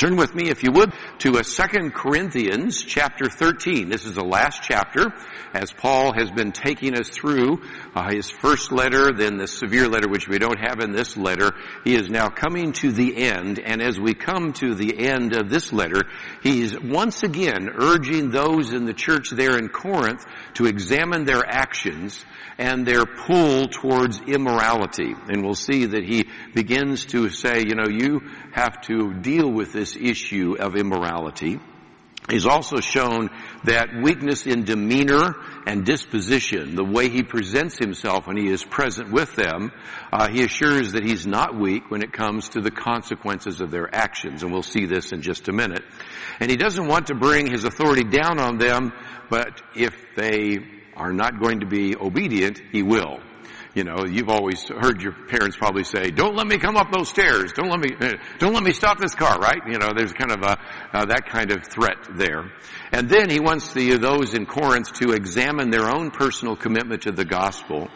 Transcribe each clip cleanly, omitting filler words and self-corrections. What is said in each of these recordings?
Turn with me, if you would, to 2 Corinthians chapter 13. This is the last chapter, as Paul has been taking us through his first letter, then the severe letter, which we don't have in this letter. He is now coming to the end, and as we come to the end of this letter, he's once again urging those in the church there in Corinth to examine their actions and their pull towards immorality. And we'll see that he begins to say, you have to deal with this issue of immorality. He's also shown that weakness in demeanor and disposition, the way he presents himself when he is present with them, he assures that he's not weak when it comes to the consequences of their actions. And we'll see this in just a minute. And he doesn't want to bring his authority down on them, but if they are not going to be obedient, he will. You've always heard your parents probably say, "Don't let me come up those stairs. Don't let me stop this car," right? There's kind of that kind of threat there. And then he wants those in Corinth to examine their own personal commitment to the gospel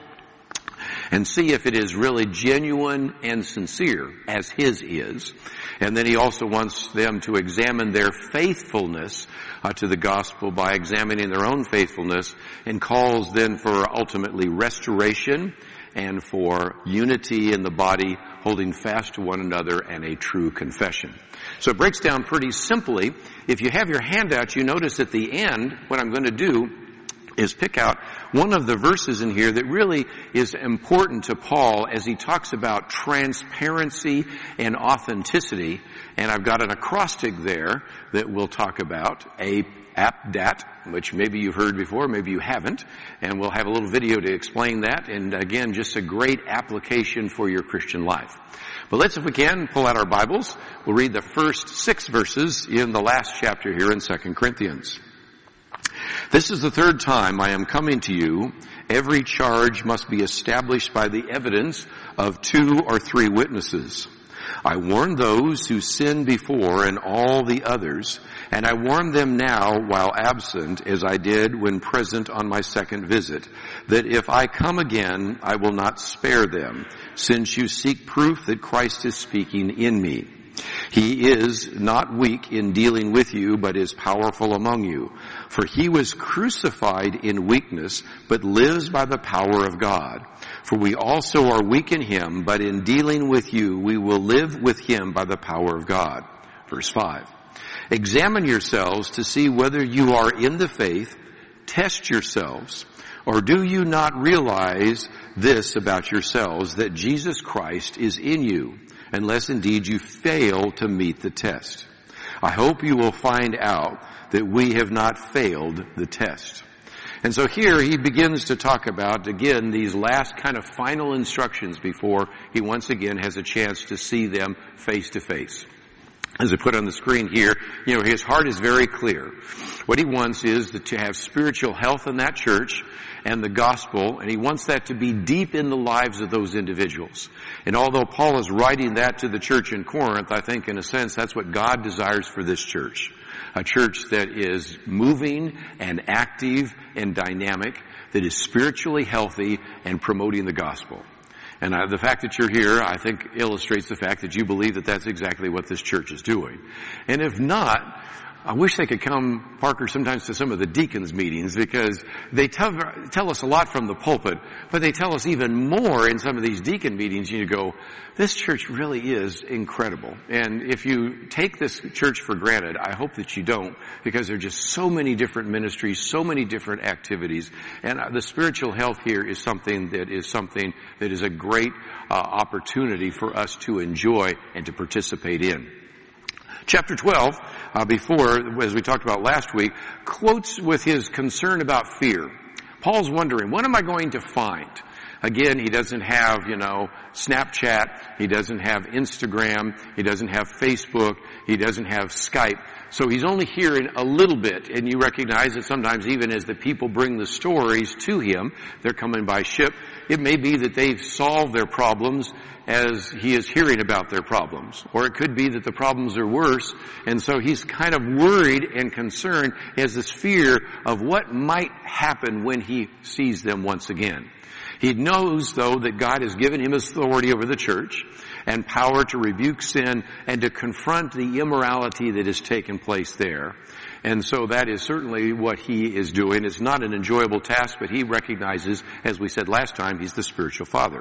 and see if it is really genuine and sincere, as his is. And then he also wants them to examine their faithfulness to the gospel by examining their own faithfulness, and calls then for ultimately restoration and for unity in the body, holding fast to one another, and a true confession. So it breaks down pretty simply. If you have your handout, you notice at the end, what I'm going to do is pick out one of the verses in here that really is important to Paul as he talks about transparency and authenticity. And I've got an acrostic there that we'll talk about, APDAT, which maybe you've heard before, maybe you haven't. And we'll have a little video to explain that. And again, just a great application for your Christian life. But let's, if we can, pull out our Bibles. We'll read the first 6 verses in the last chapter here in 2 Corinthians. "This is the third time I am coming to you. Every charge must be established by the evidence of 2 or 3 witnesses. I warned those who sinned before and all the others, and I warn them now while absent, as I did when present on my second visit, that if I come again, I will not spare them, since you seek proof that Christ is speaking in me. He is not weak in dealing with you, but is powerful among you. For he was crucified in weakness, but lives by the power of God. For we also are weak in him, but in dealing with you, we will live with him by the power of God." Verse 5. "Examine yourselves to see whether you are in the faith. Test yourselves. Or do you not realize this about yourselves, that Jesus Christ is in you, unless indeed you fail to meet the test? I hope you will find out that we have not failed the test." And so here he begins to talk about, again, these last kind of final instructions before he once again has a chance to see them face to face. As I put on the screen here, his heart is very clear. What he wants is to have spiritual health in that church and the gospel, and he wants that to be deep in the lives of those individuals. And although Paul is writing that to the church in Corinth, I think in a sense that's what God desires for this church. A church that is moving and active and dynamic, that is spiritually healthy and promoting the gospel. And the fact that you're here, I think, illustrates the fact that you believe that that's exactly what this church is doing. And if not, I wish they could come, Parker, sometimes to some of the deacons' meetings, because they tell us a lot from the pulpit, but they tell us even more in some of these deacon meetings. You go, this church really is incredible. And if you take this church for granted, I hope that you don't, because there are just so many different ministries, so many different activities. And the spiritual health here is something that is a great opportunity for us to enjoy and to participate in. Chapter 12, before, as we talked about last week, quotes with his concern about fear. Paul's wondering, what am I going to find? Again, he doesn't have, Snapchat. He doesn't have Instagram. He doesn't have Facebook. He doesn't have Skype. So he's only hearing a little bit. And you recognize that sometimes even as the people bring the stories to him, they're coming by ship. It may be that they've solved their problems as he is hearing about their problems. Or it could be that the problems are worse, and so he's kind of worried and concerned. He has this fear of what might happen when he sees them once again. He knows, though, that God has given him authority over the church, and power to rebuke sin and to confront the immorality that has taken place there. And so that is certainly what he is doing. It's not an enjoyable task, but he recognizes, as we said last time, he's the spiritual father.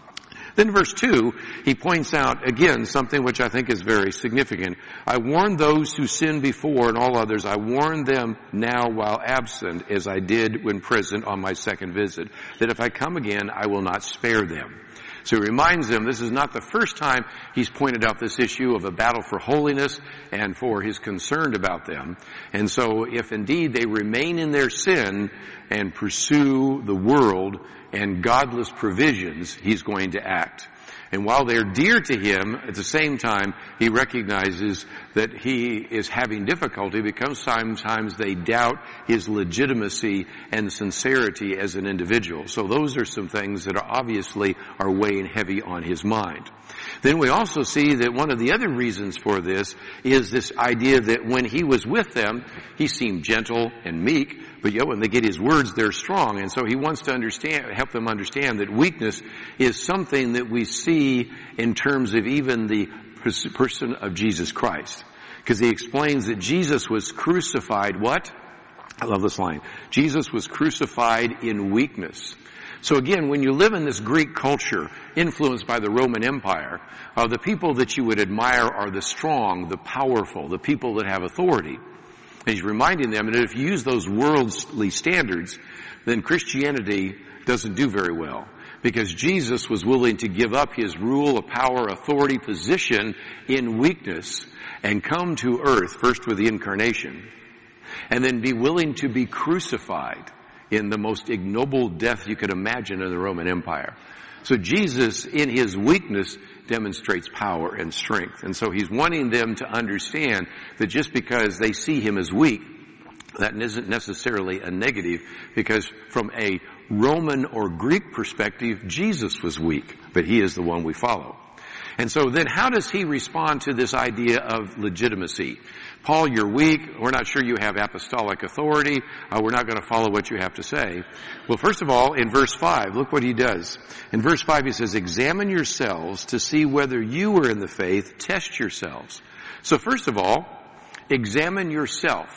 Then verse 2, he points out again something which I think is very significant. I warned those who sinned before and all others. I warn them now while absent, as I did when present on my second visit, that if I come again, I will not spare them. So he reminds them this is not the first time he's pointed out this issue of a battle for holiness and for his concern about them. And so if indeed they remain in their sin and pursue the world and godless provisions, he's going to act. And while they're dear to him, at the same time, he recognizes that he is having difficulty because sometimes they doubt his legitimacy and sincerity as an individual. So those are some things that obviously are weighing heavy on his mind. Then we also see that one of the other reasons for this is this idea that when he was with them, he seemed gentle and meek, but yet when they get his words, they're strong. And so he wants to help them understand that weakness is something that we see in terms of even the person of Jesus Christ. Because he explains that Jesus was crucified, what? I love this line. Jesus was crucified in weakness. So again, when you live in this Greek culture influenced by the Roman Empire, the people that you would admire are the strong, the powerful, the people that have authority. And he's reminding them that if you use those worldly standards, then Christianity doesn't do very well. Because Jesus was willing to give up his rule of power, authority, position in weakness and come to earth, first with the incarnation, and then be willing to be crucified in the most ignoble death you could imagine in the Roman Empire. So Jesus, in his weakness, demonstrates power and strength. And so he's wanting them to understand that just because they see him as weak, that isn't necessarily a negative, because from a Roman or Greek perspective, Jesus was weak, but he is the one we follow. And so then how does he respond to this idea of legitimacy? Paul, you're weak. We're not sure you have apostolic authority. We're not going to follow what you have to say. Well, first of all, in verse 5, look what he does. In verse 5, he says, examine yourselves to see whether you are in the faith. Test yourselves. So first of all, examine yourself.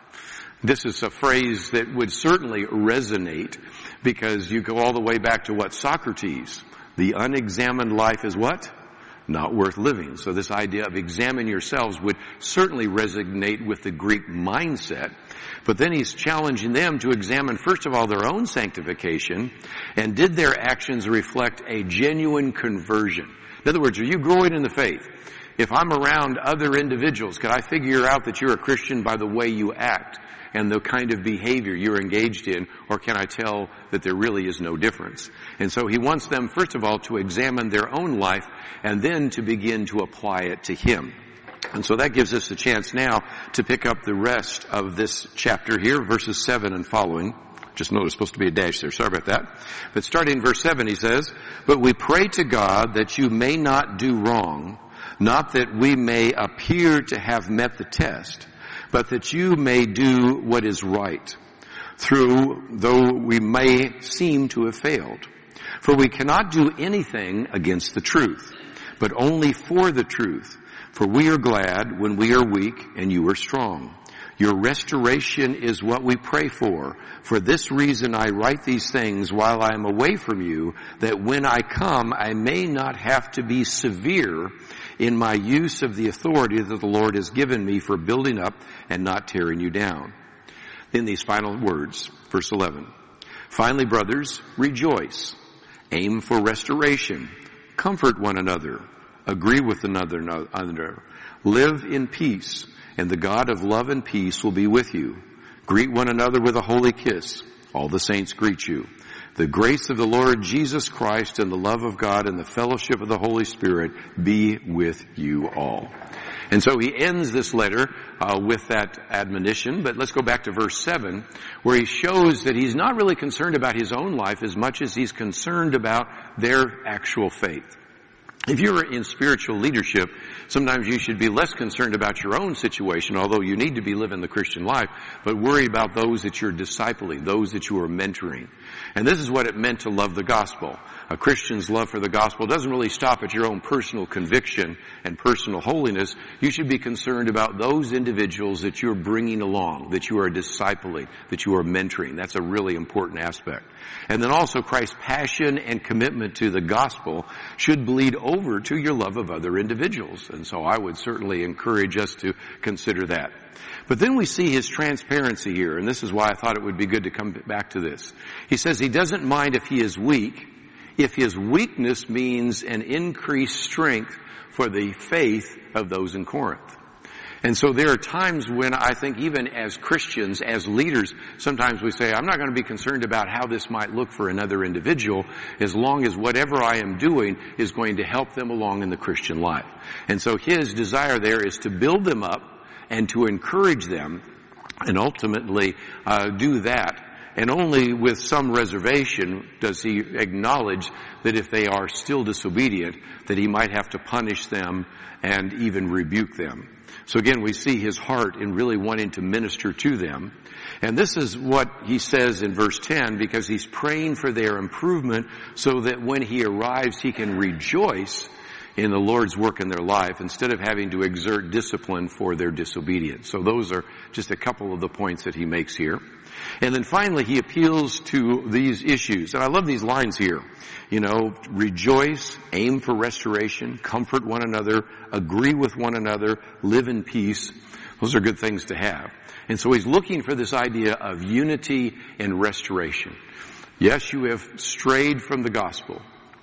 This is a phrase that would certainly resonate because you go all the way back to what? Socrates. The unexamined life is what? Not worth living. So this idea of examine yourselves would certainly resonate with the Greek mindset. But then he's challenging them to examine, first of all, their own sanctification, and did their actions reflect a genuine conversion? In other words, are you growing in the faith? If I'm around other individuals, can I figure out that you're a Christian by the way you act and the kind of behavior you're engaged in, or can I tell that there really is no difference? And so he wants them, first of all, to examine their own life and then to begin to apply it to him. And so that gives us a chance now to pick up the rest of this chapter here, verses 7 and following. Just notice, supposed to be a dash there. Sorry about that. But starting in verse 7, he says, but we pray to God that you may not do wrong, not that we may appear to have met the test, but that you may do what is right, though we may seem to have failed. For we cannot do anything against the truth, but only for the truth. For we are glad when we are weak and you are strong. Your restoration is what we pray for. For this reason I write these things while I am away from you, that when I come I may not have to be severe in my use of the authority that the Lord has given me for building up and not tearing you down. Then these final words, verse 11. Finally, brothers, rejoice. Aim for restoration. Comfort one another. Agree with another. Live in peace, and the God of love and peace will be with you. Greet one another with a holy kiss. All the saints greet you. The grace of the Lord Jesus Christ and the love of God and the fellowship of the Holy Spirit be with you all. And so he ends this letter with that admonition. But let's go back to verse 7, where he shows that he's not really concerned about his own life as much as he's concerned about their actual faith. If you're in spiritual leadership, sometimes you should be less concerned about your own situation, although you need to be living the Christian life, but worry about those that you're discipling, those that you are mentoring. And this is what it meant to love the gospel. A Christian's love for the gospel doesn't really stop at your own personal conviction and personal holiness. You should be concerned about those individuals that you're bringing along, that you are discipling, that you are mentoring. That's a really important aspect. And then also Christ's passion and commitment to the gospel should bleed over to your love of other individuals. And so I would certainly encourage us to consider that. But then we see his transparency here, and this is why I thought it would be good to come back to this. He says he doesn't mind if he is weak, if his weakness means an increased strength for the faith of those in Corinth. And so there are times when I think even as Christians, as leaders, sometimes we say, I'm not going to be concerned about how this might look for another individual as long as whatever I am doing is going to help them along in the Christian life. And so his desire there is to build them up and to encourage them and ultimately do that. And only with some reservation does he acknowledge that if they are still disobedient, that he might have to punish them and even rebuke them. So again, we see his heart in really wanting to minister to them. And this is what he says in verse 10, because he's praying for their improvement so that when he arrives, he can rejoice in the Lord's work in their life instead of having to exert discipline for their disobedience. So those are just a couple of the points that he makes here. And then finally, he appeals to these issues. And I love these lines here. You know, rejoice, aim for restoration, comfort one another, agree with one another, live in peace. Those are good things to have. And so he's looking for this idea of unity and restoration. Yes, you have strayed from the gospel.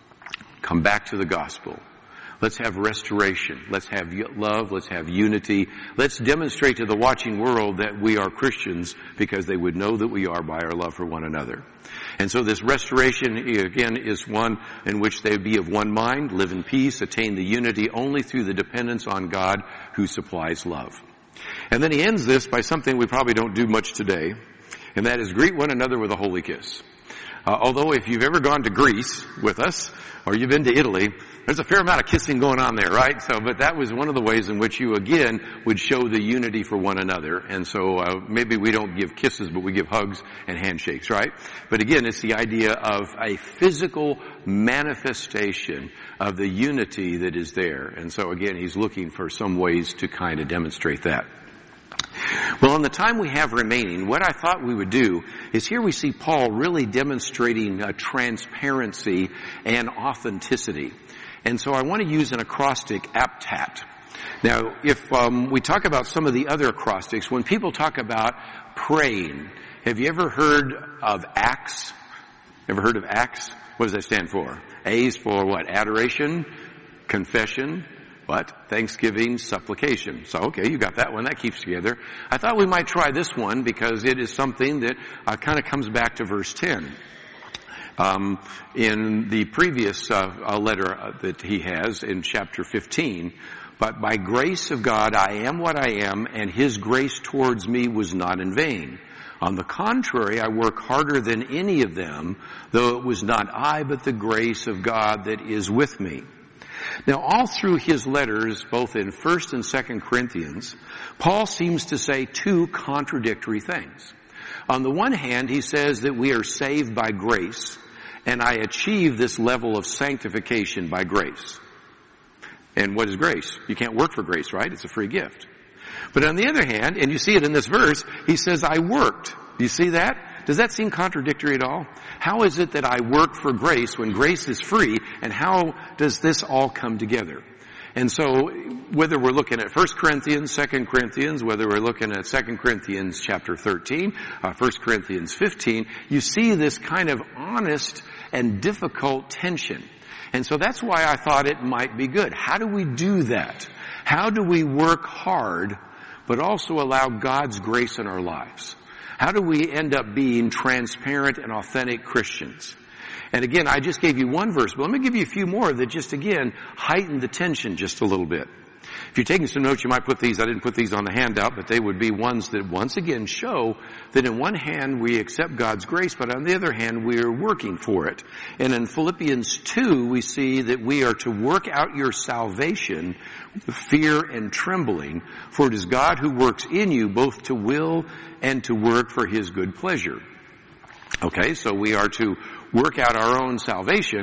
Come back to the gospel. Let's have restoration. Let's have love. Let's have unity. Let's demonstrate to the watching world that we are Christians because they would know that we are by our love for one another. And so this restoration, again, is one in which they be of one mind, live in peace, attain the unity only through the dependence on God who supplies love. And then he ends this by something we probably don't do much today, and that is greet one another with a holy kiss. Although if you've ever gone to Greece with us, or you've been to Italy, there's a fair amount of kissing going on there, right? So, but that was one of the ways in which you, again, would show the unity for one another. And so, maybe we don't give kisses, but we give hugs and handshakes, right? But again, it's the idea of a physical manifestation of the unity that is there. And so again, he's looking for some ways to kind of demonstrate that. Well, in the time we have remaining, what I thought we would do is here we see Paul really demonstrating transparency and authenticity. And so I want to use an acrostic, aptat. Now, if we talk about some of the other acrostics, when people talk about praying, have you ever heard of ACTS? Ever heard of ACTS? What does that stand for? A is for what? Adoration, confession, what? Thanksgiving, supplication. So, okay, you got that one. That keeps together. I thought we might try this one because it is something that kind of comes back to verse 10. In the previous letter that he has in chapter 15, but by grace of God I am what I am, and his grace towards me was not in vain. On the contrary, I work harder than any of them, though it was not I, but the grace of God that is with me. Now, all through his letters, both in 1st and 2nd Corinthians, Paul seems to say two contradictory things. On the one hand, he says that we are saved by grace, and I achieve this level of sanctification by grace. And what is grace? You can't work for grace, right? It's a free gift. But on the other hand, and you see it in this verse, he says, I worked. Do you see that? Does that seem contradictory at all? How is it that I work for grace when grace is free, and how does this all come together? And so, whether we're looking at 1 Corinthians, 2 Corinthians, whether we're looking at 2 Corinthians chapter 13, 1 Corinthians 15, you see this kind of honest and difficult tension. And so that's why I thought it might be good. How do we do that? How do we work hard, but also allow God's grace in our lives? How do we end up being transparent and authentic Christians? And again, I just gave you one verse, but let me give you a few more that just again heighten the tension just a little bit. If you're taking some notes, you might put these, I didn't put these on the handout, but they would be ones that once again show that in one hand we accept God's grace, but on the other hand we are working for it. And in Philippians 2, we see that we are to work out your salvation with fear and trembling, for it is God who works in you both to will and to work for his good pleasure. Okay, so we are to work out our own salvation,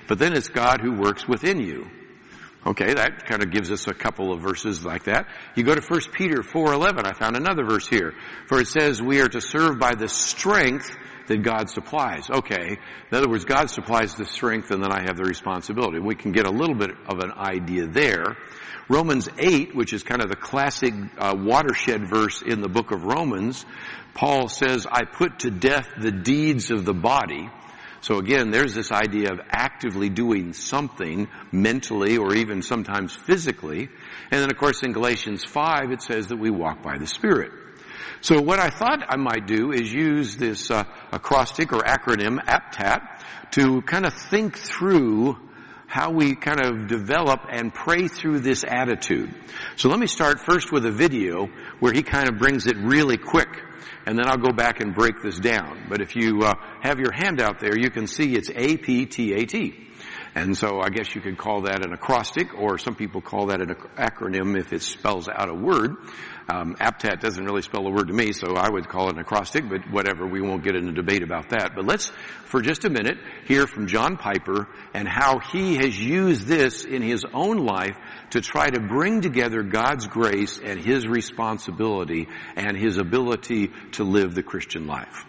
but then it's God who works within you. Okay, that kind of gives us a couple of verses like that. You go to 1 Peter 4:11. I found another verse here. For it says, we are to serve by the strength that God supplies. Okay, in other words, God supplies the strength and then I have the responsibility. We can get a little bit of an idea there. Romans 8, which is kind of the classic watershed verse in the book of Romans, Paul says, I put to death the deeds of the body. So again, there's this idea of actively doing something mentally or even sometimes physically. And then of course in Galatians 5 it says that we walk by the Spirit. So what I thought I might do is use this acrostic or acronym, APTAT, to kind of think through how we kind of develop and pray through this attitude. So let me start first with a video where he kind of brings it really quick. And then I'll go back and break this down. But if you have your handout there, you can see it's APTAT. And so I guess you could call that an acrostic, or some people call that an acronym if it spells out a word. APTAT doesn't really spell a word to me, so I would call it an acrostic, but whatever, we won't get into debate about that. But let's, for just a minute, hear from John Piper and how he has used this in his own life to try to bring together God's grace and his responsibility and his ability to live the Christian life.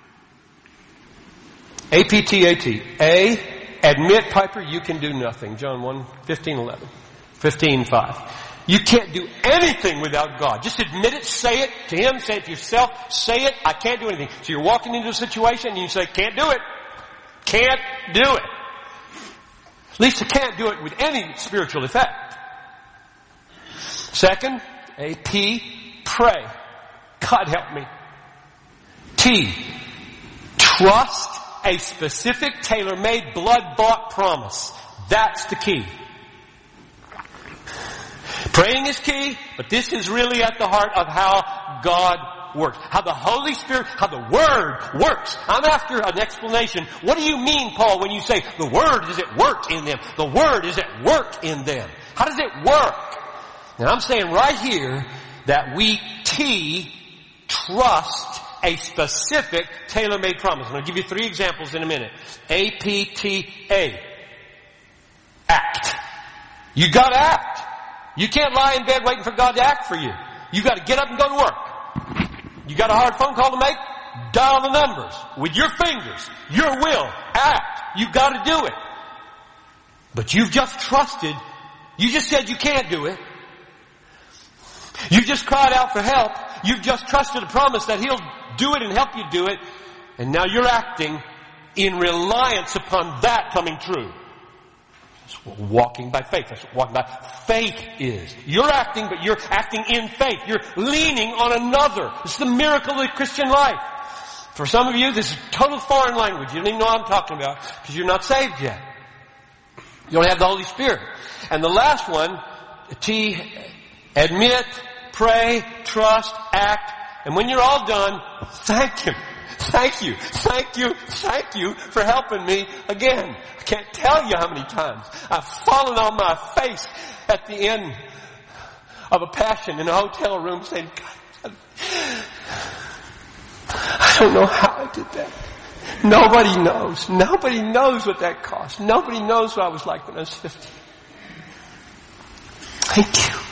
APTAT. A, admit, Piper, you can do nothing. John 1:15-11. 15:5. You can't do anything without God. Just admit it, say it to Him, say it to yourself, say it, I can't do anything. So you're walking into a situation and you say, can't do it. Can't do it. At least I can't do it with any spiritual effect. Second, A-P, pray. God help me. T, trust a specific, tailor-made, blood-bought promise. That's the key. Praying is key, but this is really at the heart of how God works. How the Holy Spirit, how the Word works. I'm after an explanation. What do you mean, Paul, when you say the Word is at work in them? The Word is at work in them. How does it work? And I'm saying right here that we trust a specific tailor-made promise. I'm going to give you 3 examples in a minute. A-P-T-A. Act. You got to act. You can't lie in bed waiting for God to act for you. You got to get up and go to work. You got a hard phone call to make? Dial the numbers with your fingers, your will. Act. You got to do it. But you've just trusted. You just said you can't do it. You just cried out for help. You've just trusted a promise that He'll do it and help you do it. And now you're acting in reliance upon that coming true. That's what walking by faith. That's what walking by faith is. You're acting, but you're acting in faith. You're leaning on another. It's the miracle of the Christian life. For some of you, this is total foreign language. You don't even know what I'm talking about because you're not saved yet. You don't have the Holy Spirit. And the last one, T, admit, pray, trust, act. And when you're all done, thank Him. Thank you. Thank you. Thank you for helping me again. I can't tell you how many times I've fallen on my face at the end of a passion in a hotel room saying, God, I don't know how I did that. Nobody knows. Nobody knows what that cost. Nobody knows what I was like when I was 50. Thank you.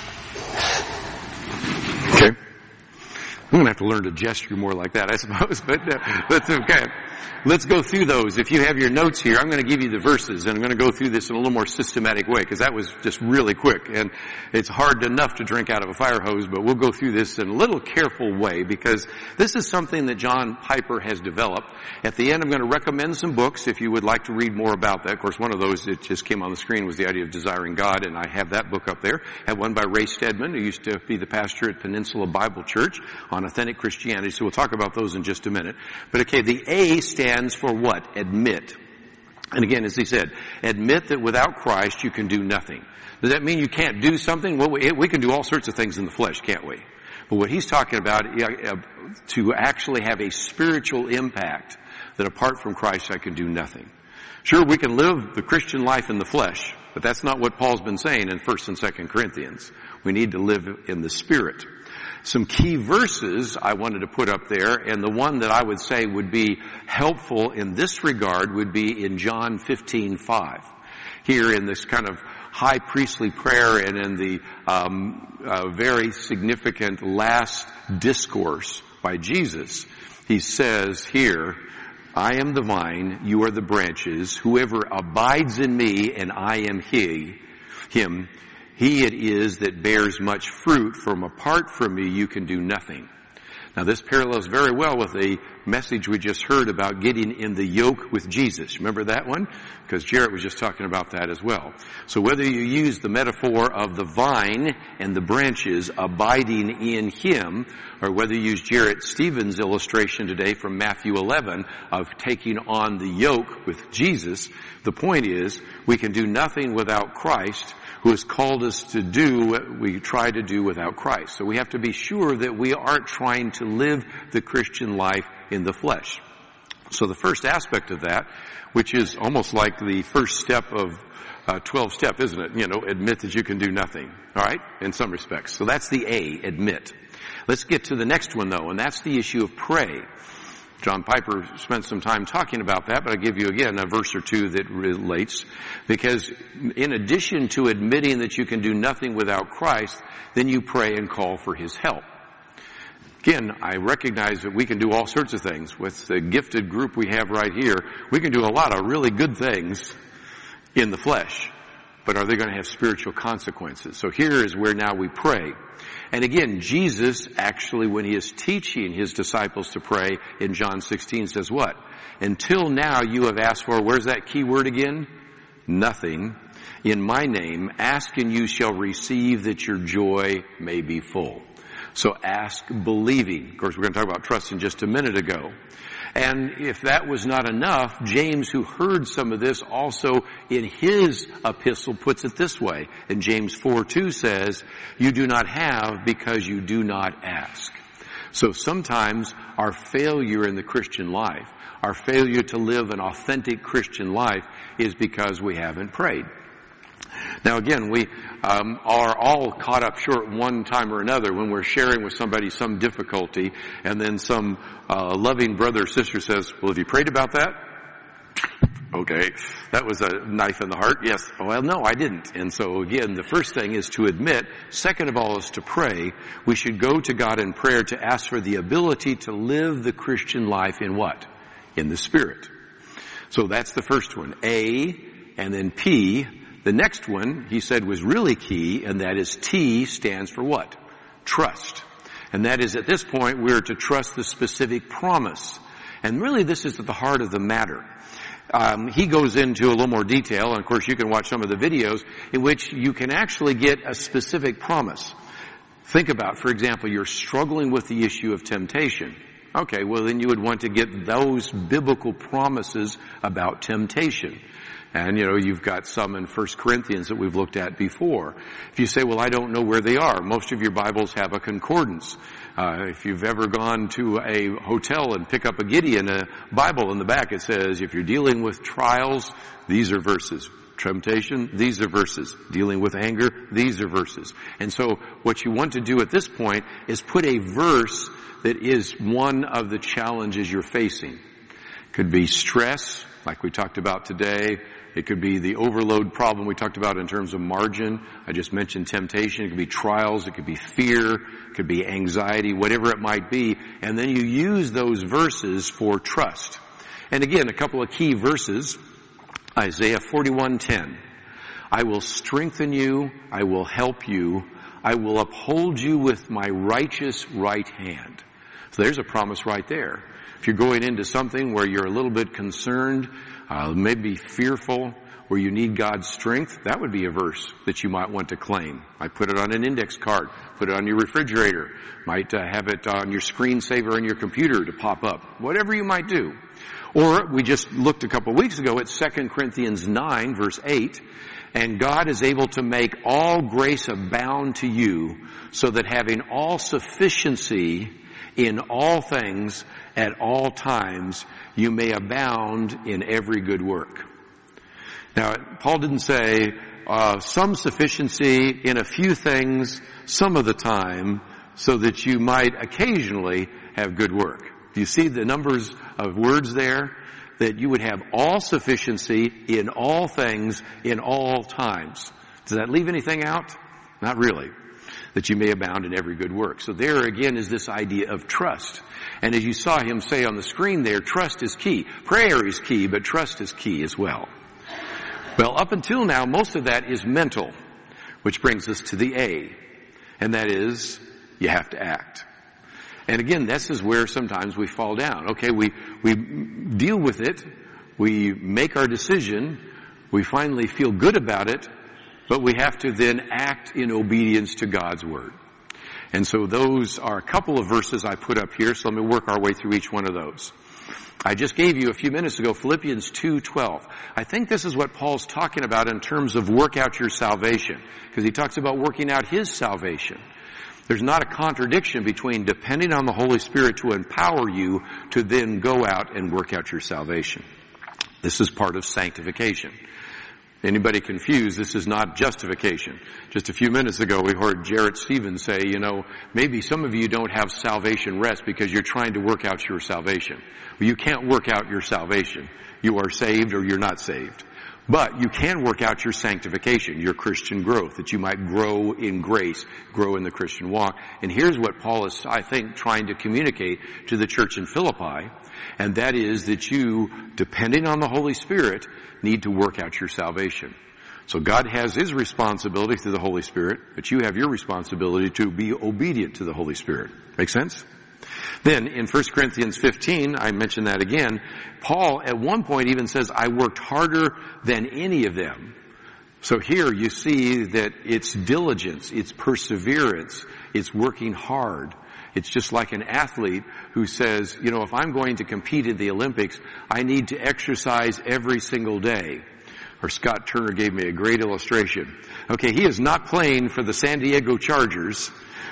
Okay. I'm going to have to learn to gesture more like that, I suppose, but that's okay. Let's go through those. If you have your notes here, I'm going to give you the verses, and I'm going to go through this in a little more systematic way, because that was just really quick, and it's hard enough to drink out of a fire hose, but we'll go through this in a little careful way, because this is something that John Piper has developed. At the end, I'm going to recommend some books if you would like to read more about that. Of course, one of those that just came on the screen was The Idea of Desiring God, and I have that book up there. I have one by Ray Stedman, who used to be the pastor at Peninsula Bible Church on authentic Christianity, so we'll talk about those in just a minute. But okay, the A stands for what? Admit. And again, as he said, admit that without Christ you can do nothing. Does that mean you can't do something? Well, we can do all sorts of things in the flesh, can't we? But what he's talking about, to actually have a spiritual impact, that apart from Christ I can do nothing. Sure, we can live the Christian life in the flesh, but that's not what Paul's been saying in 1 and 2 Corinthians. We need to live in the Spirit. Some key verses I wanted to put up there, and the one that I would say would be helpful in this regard would be in John 15:5. here in this kind of high priestly prayer and in the very significant last discourse by Jesus, he says here, I am the vine, you are the branches. Whoever abides in me and I am him, he it is that bears much fruit. From apart from me you can do nothing. Now this parallels very well with the message we just heard about getting in the yoke with Jesus. Remember that one? Because Jarrett was just talking about that as well. So whether you use the metaphor of the vine and the branches abiding in him, or whether you use Jarrett Stevens' illustration today from Matthew 11 of taking on the yoke with Jesus, the point is we can do nothing without Christ, who has called us to do what we try to do without Christ. So we have to be sure that we aren't trying to live the Christian life in the flesh. So the first aspect of that, which is almost like the first step of 12-step, isn't it? Admit that you can do nothing. All right? In some respects. So that's the A, admit. Let's get to the next one though, and that's the issue of pray. John Piper spent some time talking about that, but I'll give you again a verse or two that relates, because in addition to admitting that you can do nothing without Christ, then you pray and call for his help. Again, I recognize that we can do all sorts of things. With the gifted group we have right here, we can do a lot of really good things in the flesh. But are they going to have spiritual consequences? So here is where now we pray. And again, Jesus actually, when he is teaching his disciples to pray in John 16, says what? Until now you have asked for, where's that key word again? Nothing. In my name, ask and you shall receive, that your joy may be full. So ask believing. Of course, we're going to talk about trust in just a minute ago. And if that was not enough, James, who heard some of this, also in his epistle puts it this way. And James 4:2 says, you do not have because you do not ask. So sometimes our failure in the Christian life, our failure to live an authentic Christian life, is because we haven't prayed. Now again, we are all caught up short one time or another when we're sharing with somebody some difficulty, and then some loving brother or sister says, well, have you prayed about that? Okay, that was a knife in the heart. Yes. Well, no, I didn't. And so again, the first thing is to admit. Second of all is to pray. We should go to God in prayer to ask for the ability to live the Christian life in what? In the Spirit. So that's the first one. A, and then P. The next one, he said, was really key, and that is T stands for what? Trust. And that is, at this point, we're to trust the specific promise. And really, this is at the heart of the matter. He goes into a little more detail, and of course you can watch some of the videos, in which you can actually get a specific promise. Think about, for example, you're struggling with the issue of temptation. Okay, well then you would want to get those biblical promises about temptation. And, you've got some in 1 Corinthians that we've looked at before. If you say, well, I don't know where they are, most of your Bibles have a concordance. If you've ever gone to a hotel and pick up a Gideon, a Bible in the back, it says, if you're dealing with trials, these are verses. Temptation, these are verses. Dealing with anger, these are verses. And so what you want to do at this point is put a verse that is one of the challenges you're facing. Could be stress, like we talked about today. It could be the overload problem we talked about in terms of margin. I just mentioned temptation. It could be trials. It could be fear. It could be anxiety, whatever it might be. And then you use those verses for trust. And again, a couple of key verses. Isaiah 41:10. I will strengthen you. I will help you. I will uphold you with my righteous right hand. So there's a promise right there. If you're going into something where you're a little bit concerned, maybe fearful, where you need God's strength, that would be a verse that you might want to claim. Might put it on an index card, put it on your refrigerator, might have it on your screensaver on your computer to pop up, whatever you might do. Or we just looked a couple of weeks ago at 2 Corinthians 9, verse 8, and God is able to make all grace abound to you, so that having all sufficiency in all things at all times, you may abound in every good work. Now, Paul didn't say some sufficiency in a few things some of the time, so that you might occasionally have good work. Do you see the numbers of words there? that you would have all sufficiency in all things, in all times. Does that leave anything out? Not really. That you may abound in every good work. So there again is this idea of trust. And as you saw him say on the screen there, trust is key. Prayer is key, but trust is key as well. Well, up until now, most of that is mental, which brings us to the A. And that is, you have to act. And again, this is where sometimes we fall down. Okay, we deal with it, we make our decision, we finally feel good about it, but we have to then act in obedience to God's Word. And so those are a couple of verses I put up here, so let me work our way through each one of those. I just gave you a few minutes ago Philippians 2:12. I think this is what Paul's talking about in terms of work out your salvation, because he talks about working out his salvation. There's not a contradiction between depending on the Holy Spirit to empower you to then go out and work out your salvation. This is part of sanctification. Anybody confused? This is not justification. Just a few minutes ago we heard Jarrett Stevens say, maybe some of you don't have salvation rest because you're trying to work out your salvation. Well, you can't work out your salvation. You are saved or you're not saved. But you can work out your sanctification, your Christian growth, that you might grow in grace, grow in the Christian walk. And here's what Paul is, I think, trying to communicate to the church in Philippi, and that is that you, depending on the Holy Spirit, need to work out your salvation. So God has His responsibility through the Holy Spirit, but you have your responsibility to be obedient to the Holy Spirit. Make sense? Then in 1 Corinthians 15, I mentioned that again, Paul at one point even says, I worked harder than any of them. So here you see that it's diligence, it's perseverance, it's working hard. It's just like an athlete who says, if I'm going to compete in the Olympics, I need to exercise every single day. Or Scott Turner gave me a great illustration. Okay, he is not playing for the San Diego Chargers,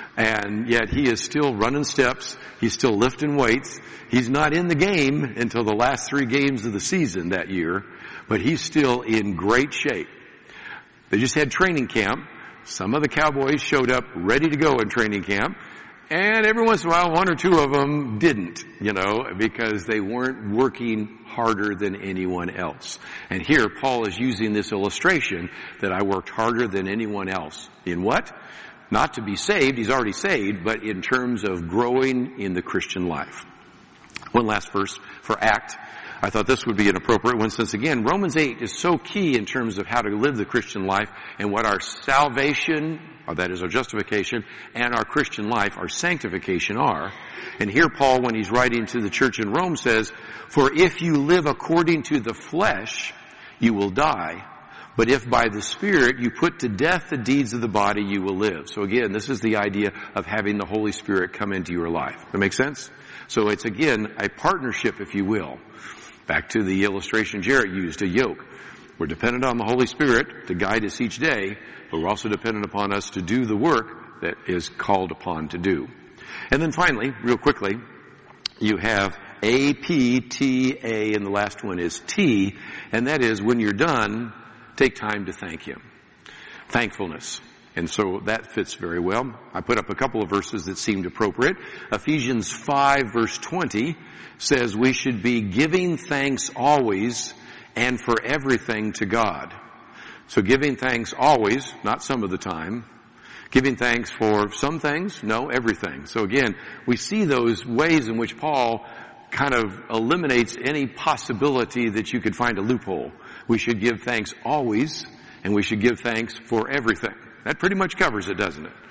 and yet he is still running steps. He's still lifting weights. He's not in the game until the last 3 games of the season that year, but he's still in great shape. They just had training camp. Some of the Cowboys showed up ready to go in training camp, and every once in a while, 1 or 2 of them didn't, because they weren't working harder than anyone else. And here, Paul is using this illustration that I worked harder than anyone else. In what? Not to be saved, he's already saved, but in terms of growing in the Christian life. One last verse for act. I thought this would be an appropriate one since, again, Romans 8 is so key in terms of how to live the Christian life and what our salvation, or that is our justification, and our Christian life, our sanctification are. And here Paul, when he's writing to the church in Rome, says, for if you live according to the flesh, you will die. But if by the Spirit you put to death the deeds of the body, you will live. So again, this is the idea of having the Holy Spirit come into your life. That makes sense? So it's again a partnership, if you will. Back to the illustration Jarrett used, a yoke. We're dependent on the Holy Spirit to guide us each day, but we're also dependent upon us to do the work that is called upon to do. And then finally, real quickly, you have A, P, T, A, and the last one is T, and that is when you're done, take time to thank Him. Thankfulness. And so that fits very well. I put up a couple of verses that seemed appropriate. Ephesians 5 verse 20 says we should be giving thanks always and for everything to God. So giving thanks always, not some of the time. Giving thanks for some things, no, everything. So again, we see those ways in which Paul kind of eliminates any possibility that you could find a loophole. We should give thanks always, and we should give thanks for everything. That pretty much covers it, doesn't it?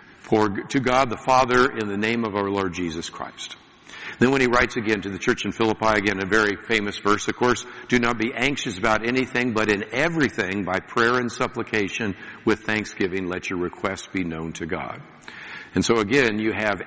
To God the Father in the name of our Lord Jesus Christ. Then when he writes again to the church in Philippi, again, a very famous verse, of course, do not be anxious about anything, but in everything, by prayer and supplication, with thanksgiving, let your requests be known to God. And so again, you have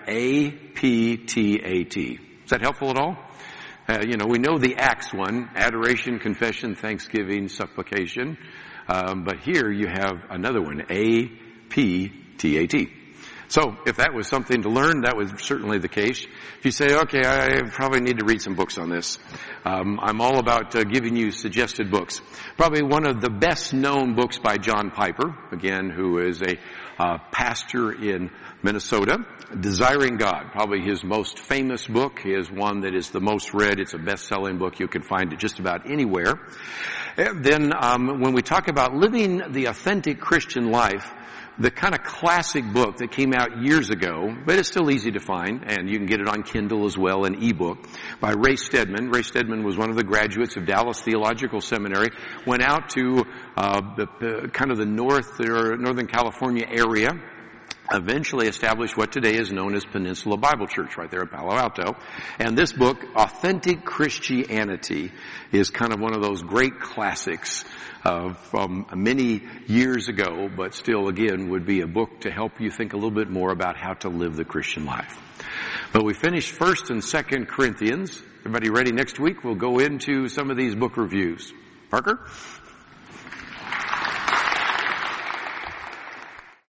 A-P-T-A-T. Is that helpful at all? We know the Acts one, adoration, confession, thanksgiving, supplication. But here you have another one, A-P-T-A-T. So if that was something to learn, that was certainly the case. If you say, okay, I probably need to read some books on this. I'm all about giving you suggested books. Probably one of the best known books by John Piper, again, who is a pastor in Minnesota. Desiring God, probably his most famous book, is one that is the most read. It's a best-selling book. You can find it just about anywhere. And then when we talk about living the authentic Christian life, the kind of classic book that came out years ago, but it's still easy to find, and you can get it on Kindle as well, an ebook, by Ray Stedman. Ray Stedman was one of the graduates of Dallas Theological Seminary, went out to the Northern California area, eventually established what today is known as Peninsula Bible Church right there in Palo Alto. And this book, Authentic Christianity, is kind of one of those great classics from many years ago, but still, again, would be a book to help you think a little bit more about how to live the Christian life. But we finished 1st and 2nd Corinthians. Everybody ready? Next week we'll go into some of these book reviews. Parker?